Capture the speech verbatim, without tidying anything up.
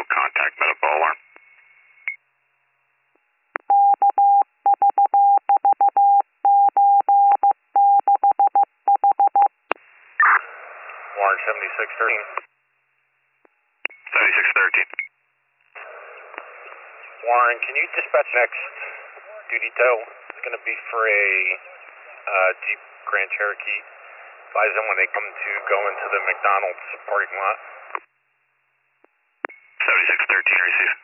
contact, medical alarm. Warren seventy-six thirteen. seventy-six thirteen. Warren, can you dispatch next duty tow? It's going to be for a uh, Jeep Grand Cherokee. Advise them when they come to go into the McDonald's parking lot. seventy-six thirteen, receive.